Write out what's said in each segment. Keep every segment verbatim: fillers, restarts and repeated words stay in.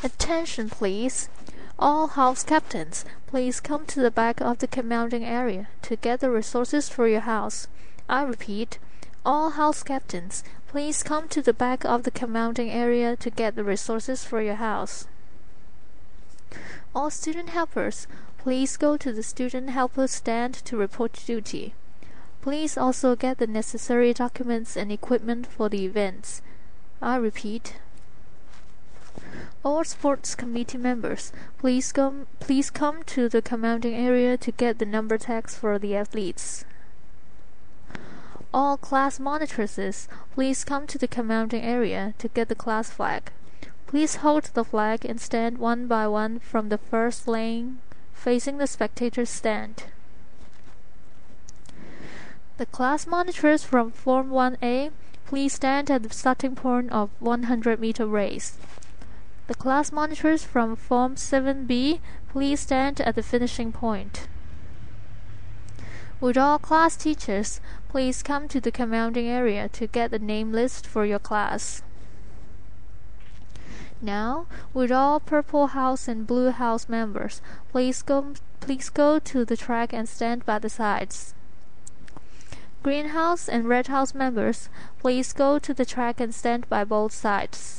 Attention please. All house captains, please come to the back of the commanding area to get the resources for your house. I repeat, all house captains, please come to the back of the commanding area to get the resources for your house. All student helpers, please go to the student helper stand to report duty. Please also get the necessary documents and equipment for the events. I repeat, all sports committee members, please come, please come to the commanding area to get the number tags for the athletes. All class monitresses, please come to the commanding area to get the class flag. Please hold the flag and stand one by one from the first lane facing the spectator stand. The class monitors from Form one A, please stand at the starting point of one hundred meter race. The class monitors from Form seven B, please stand at the finishing point. Would all class teachers please come to the commanding area to get the name list for your class. Now, would all Purple House and Blue House members please go, please go to the track and stand by the sides. Green House and Red House members, please go to the track and stand by both sides.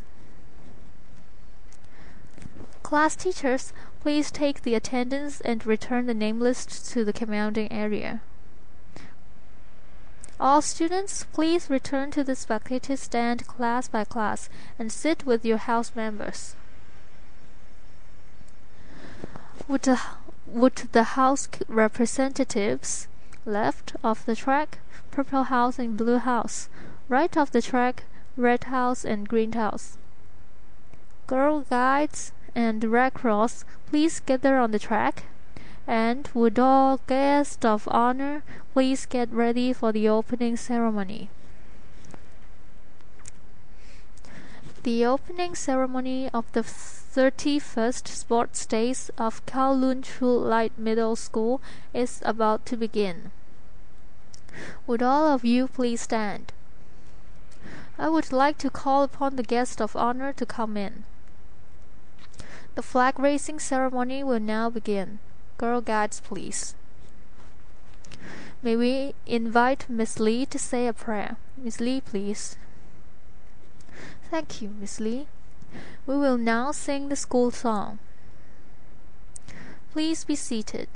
Class teachers, please take the attendance and return the name list to the commanding area. All students, please return to the spectator stand class by class and sit with your house members. Would the, would the house representatives, left of the track, Purple House and Blue House, right of the track, Red House and Green House, Girl Guides and Red Cross, please gather on the track, and would all guests of honor please get ready for the opening ceremony. The opening ceremony of the thirty-first Sports Days of Kowloon Chu Light Middle School is about to begin. Would all of you please stand? I would like to call upon the guest of honor to come in. The flag raising ceremony will now begin. Girl Guides, please. May we invite Miss Lee to say a prayer. Miss Lee, please. Thank you, Miss Lee. We will now sing the school song. Please be seated.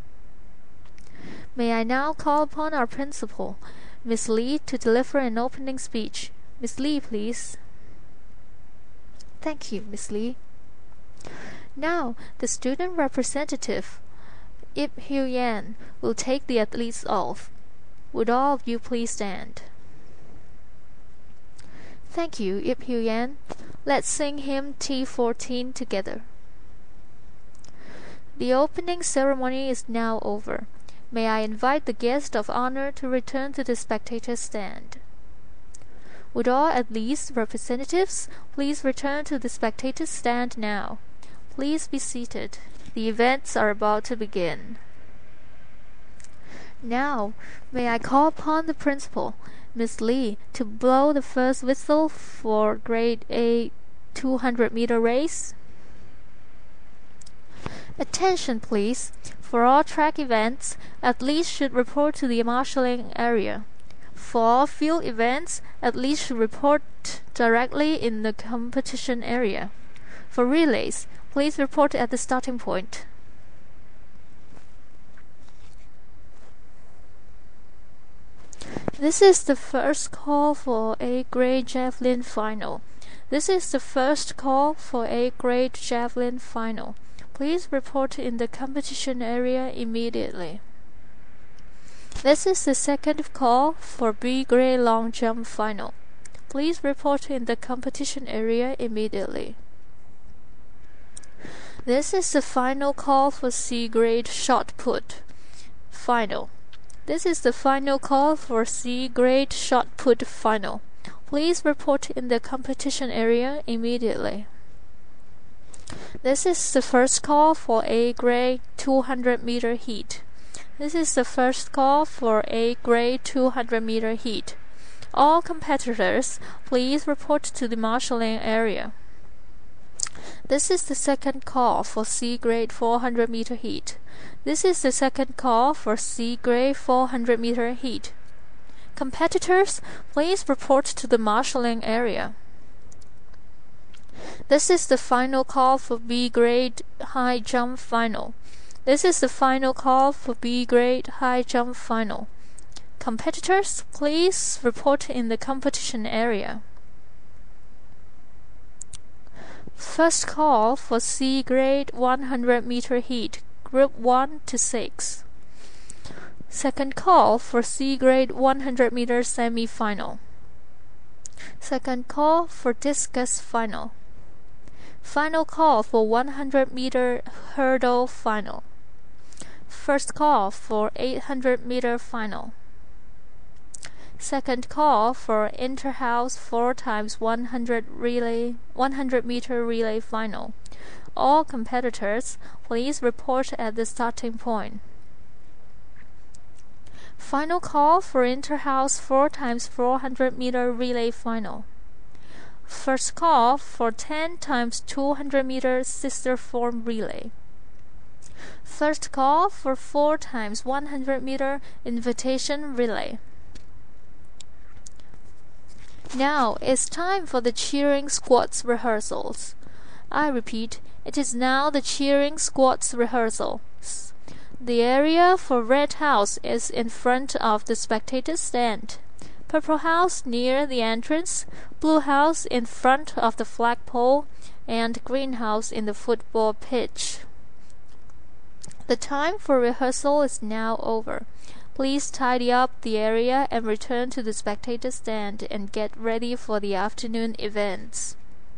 May I now call upon our principal, Miss Lee, to deliver an opening speech. Miss Lee, please. Thank you, Miss Lee. Now, the student representative, Ip Hugh Yan, will take the athlete's oath. Would all of you please stand? Thank you, Ip Hugh Yan. Let's sing hymn T fourteen together. The opening ceremony is now over. May I invite the guest of honor to return to the spectator stand. Would all athletes representatives please return to the spectator stand now. Please be seated. The events are about to begin. Now, may I call upon the principal, Miss Lee, to blow the first whistle for grade A two hundred meter race. Attention please. For all track events, athletes should report to the marshalling area. For all field events, athletes should report directly in the competition area. For relays, please report at the starting point. This is the first call for A grade javelin final. This is the first call for A grade javelin final. Please report in the competition area immediately. This is the second call for B grade long jump final. Please report in the competition area immediately. This is the final call for C grade shot put final. This is the final call for C grade shot put final. Please report in the competition area immediately. This is the first call for A grade two hundred meter heat. This is the first call for A grade two hundred meter heat. All competitors, please report to the marshalling area. This is the second call for C grade four hundred meter heat. This is the second call for C grade four hundred meter heat. Competitors, please report to the marshalling area. This is the final call for B grade high jump final. This is the final call for B grade high jump final. Competitors, please report in the competition area. First call for C grade one hundred meter heat, group one to six. Second call for C grade one hundred meter semi-final. Second call for discus final. Final call for one hundred meter hurdle final. First call for eight hundred meter final. Second call for inter-house four times one hundred relay, one hundred meter relay final. All competitors, please report at the starting point. Final call for inter-house four times four hundred meter relay final. First call for ten times two hundred meter sister form relay. First call for four times one hundred meter invitation relay. Now it's time for the cheering squats rehearsals. I repeat, it is now the cheering squats rehearsals. The area for red house is in front of the spectator stand, purple house near the entrance, blue house in front of the flagpole, and green house in the football pitch. The time for rehearsal is now over. Please tidy up the area and return to the spectator stand and get ready for the afternoon events.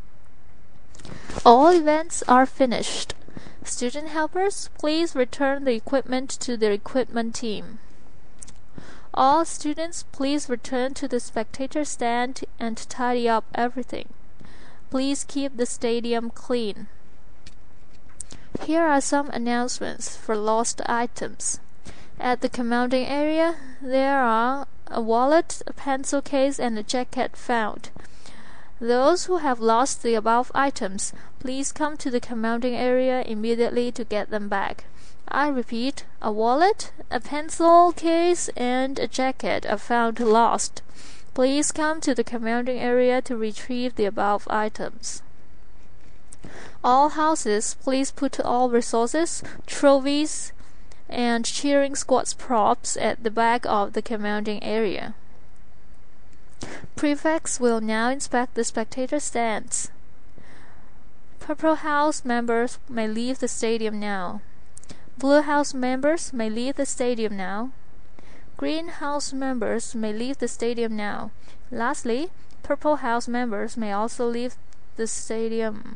All events are finished. Student helpers, please return the equipment to the equipment team. All students, please return to the spectator stand and tidy up everything. Please keep the stadium clean. Here are some announcements for lost items. At the commanding area, there are a wallet, a pencil case, and a jacket found. Those who have lost the above items, please come to the commanding area immediately to get them back. I repeat, a wallet, a pencil case, and a jacket are found lost. Please come to the commanding area to retrieve the above items. All houses, please put all resources, trophies, and cheering squads props at the back of the commanding area. Prefects will now inspect the spectator stands. Purple House members may leave the stadium now. Blue House members may leave the stadium now. Green House members may leave the stadium now. Lastly, Purple House members may also leave the stadium.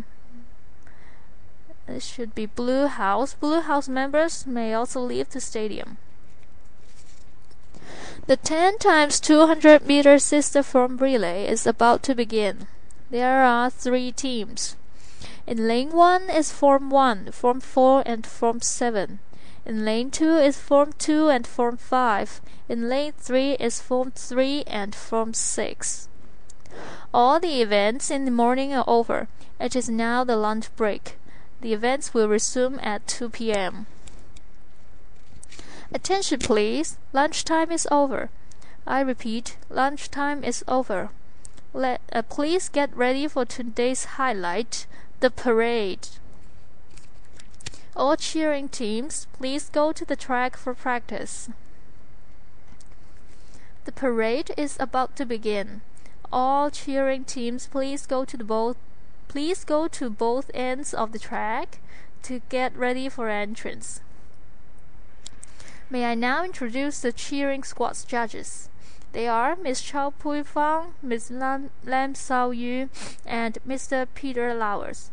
It should be Blue House. Blue House members may also leave the stadium. The ten times two hundred meter sister form relay is about to begin. There are three teams. In lane one is Form one, Form four, and Form seven. In lane two is Form two and Form five. In lane three is Form three and Form six. All the events in the morning are over. It is now the lunch break. The events will resume at two p m Attention please, lunchtime is over. I repeat, lunchtime is over. Let uh, please get ready for today's highlight, the parade. All cheering teams, please go to the track for practice. The parade is about to begin. All cheering teams, please go to the both please go to both ends of the track to get ready for entrance. May I now introduce the cheering squad's judges. They are Miss Chao Pui Fang, Miss Lam, Lam Sao Yu, and Mister Peter Lowers.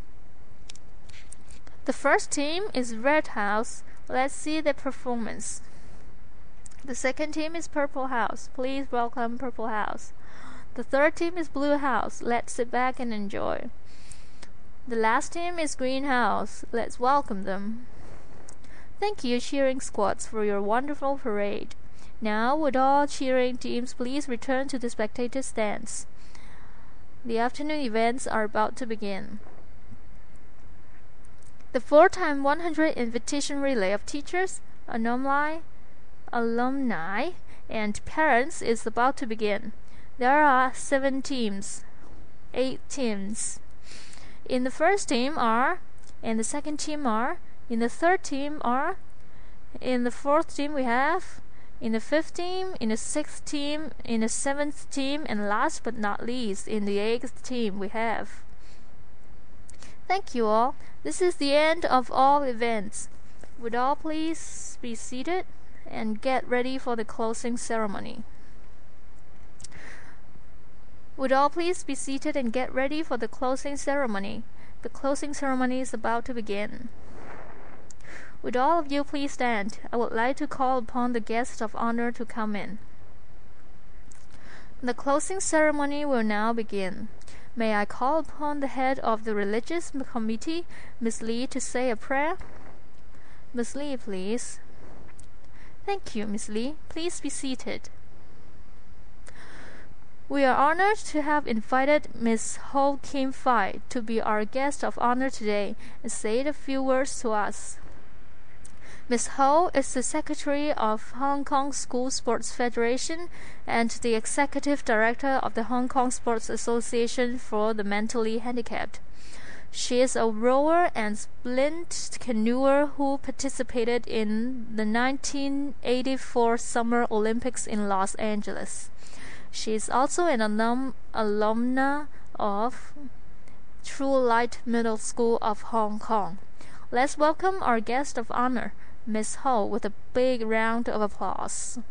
The first team is Red House. Let's see their performance. The second team is Purple House. Please welcome Purple House. The third team is Blue House. Let's sit back and enjoy. The last team is Green House. Let's welcome them. Thank you, cheering squads, for your wonderful parade. Now, would all cheering teams please return to the spectator stands? The afternoon events are about to begin. The four times one hundred invitation relay of teachers, alumni, alumni, and parents is about to begin. There are seven teams, eight teams. In the first team are, in the second team are, in the third team are, in the fourth team we have, in the fifth team, in the sixth team, in the seventh team, and last but not least, in the eighth team we have. Thank you all. This is the end of all events. Would all please be seated and get ready for the closing ceremony. Would all please be seated and get ready for the closing ceremony. The closing ceremony is about to begin. Would all of you please stand? I would like to call upon the guests of honor to come in. The closing ceremony will now begin. May I call upon the head of the religious committee, Miss Lee, to say a prayer? Miss Lee, please. Thank you, Miss Lee. Please be seated. We are honored to have invited Miss Ho Kim Fai to be our guest of honor today and say a few words to us. Miss Ho is the Secretary of Hong Kong School Sports Federation and the Executive Director of the Hong Kong Sports Association for the Mentally Handicapped. She is a rower and splint canoer who participated in the nineteen eighty-four Summer Olympics in Los Angeles. She is also an alum, alumna of True Light Middle School of Hong Kong. Let's welcome our guest of honor, Miss Ho, with a big round of applause.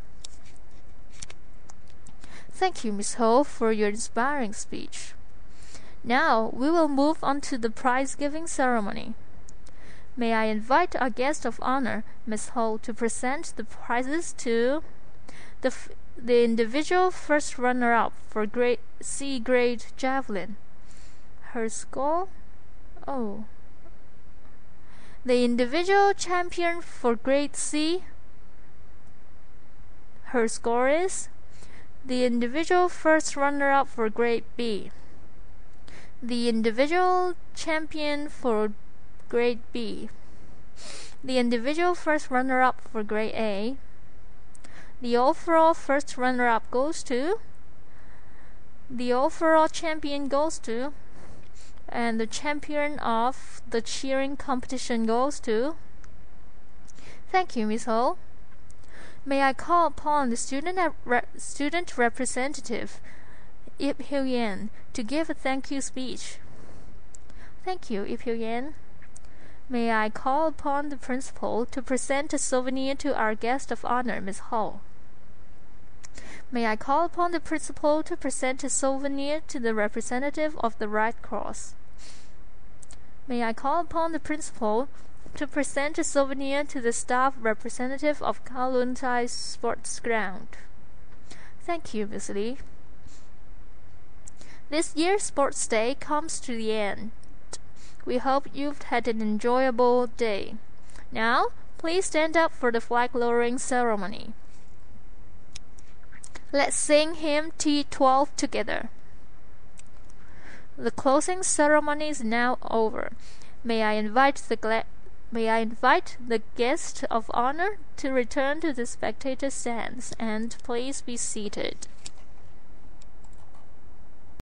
Thank you, Miss Ho, for your inspiring speech. Now we will move on to the prize-giving ceremony. May I invite our guest of honor, Miss Ho, to present the prizes to the f the individual first runner-up for grade C grade javelin. Her score? Oh. The individual champion for grade C. Her score is the individual first runner-up for grade B. The individual champion for grade B. The individual first runner-up for grade A. The overall first runner-up goes to, the overall champion goes to, and the champion of the cheering competition goes to. Thank you, Miss Ho. May I call upon the student rep student representative, Ip Hiu Yan, to give a thank you speech. Thank you, Ip Hiu Yan. May I call upon the principal to present a souvenir to our guest of honor, Miss Ho. May I call upon the principal to present a souvenir to the representative of the Red Cross. May I call upon the principal to present a souvenir to the staff representative of Kowloon Thai Sports Ground. Thank you, Miss Lee. This year's Sports Day comes to the end. We hope you've had an enjoyable day. Now, please stand up for the flag lowering ceremony. Let's sing hymn T twelve together. The closing ceremony is now over. May I invite the gla May I invite the guest of honor to return to the spectator stands, and please be seated.